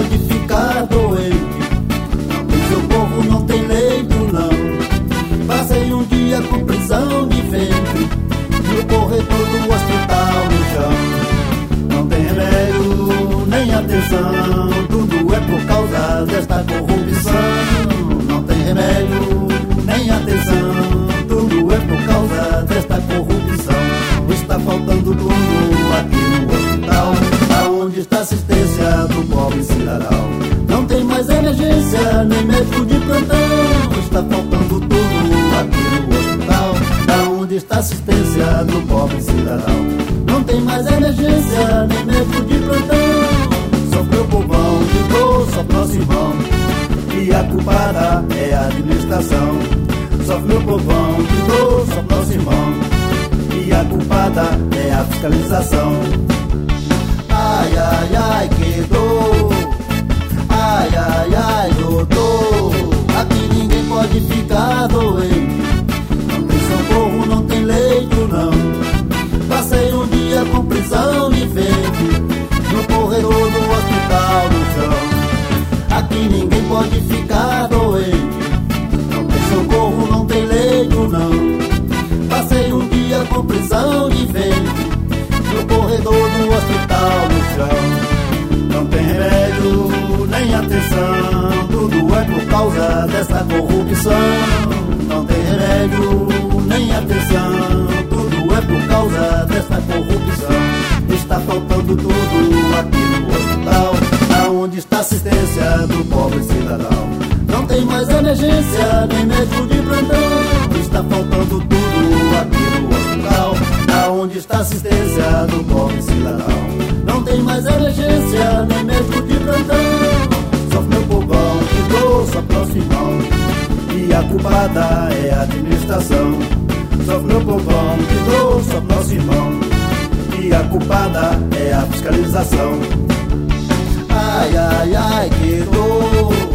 pode ficar doente. Não tem socorro, não tem leito, não. Passei um dia com prisão de ventre no corredor do hospital no chão. Não tem remédio, nem atenção, tudo é por causa desta corrupção. Não tem remédio, nem atenção, tudo é por causa desta corrupção. Está faltando tudo aqui no hospital. Aonde está a assistência do pobre cidadão? Não tem mais emergência, nem médico de plantão. Está faltando tudo aqui no hospital. Aonde está a assistência do pobre cidadão? Não tem mais emergência, nem médico de plantão. Sofre o povão, ficou só próximão, e a culpada é a administração. Sofre o povão, ficou só próximão, e a culpada é a fiscalização. Ai, ai, ai, que dor. Ai, ai, ai, doutor. Aqui ninguém pode ficar doente. Não tem socorro, não tem leito, não. Passei um dia com prisão de ventre no corredor do hospital no chão. Aqui ninguém pode ficar doente. Não tem socorro, não tem leito, não. Passei um dia com prisão de ventre no corredor do hospital no chão. Não tem remédio, nem atenção, tudo é por causa dessa corrupção. Não tem remédio, nem atenção, tudo é por causa dessa corrupção. Está faltando tudo aqui no hospital. Aonde está a assistência do pobre cidadão? Não tem mais emergência, nem médico de plantão. Está faltando tudo aqui no hospital. Aonde está a assistência do pobre cidadão? Não tem mais emergência, nem médico de plantão. Sofre meu povão, que dor só próximão, e a culpada é a administração. Sofre meu povão, que dor só próximão, e a culpada é a fiscalização. Ai, ai, ai, que dor.